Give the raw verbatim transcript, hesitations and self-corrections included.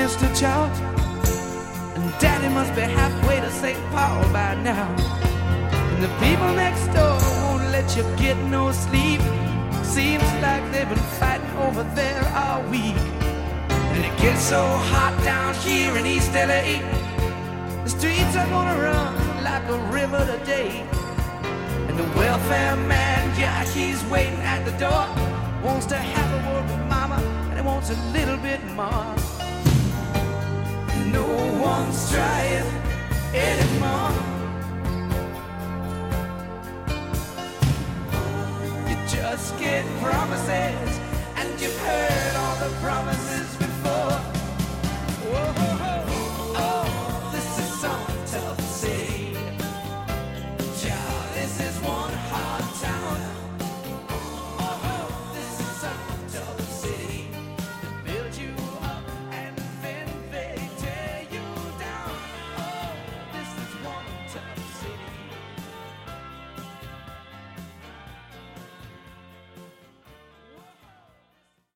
Mister Charles, and Daddy must be halfway to Saint Paul by now. And the people next door won't let you get no sleep. Seems like they've been fighting over there all week. And it gets so hot down here in East L A, the streets are gonna run like a river today. And the welfare man, yeah, he's waiting at the door. Wants to have a word with mama, and he wants a little bit more. No one's trying anymore. You just get promises, and you've heard all the promises.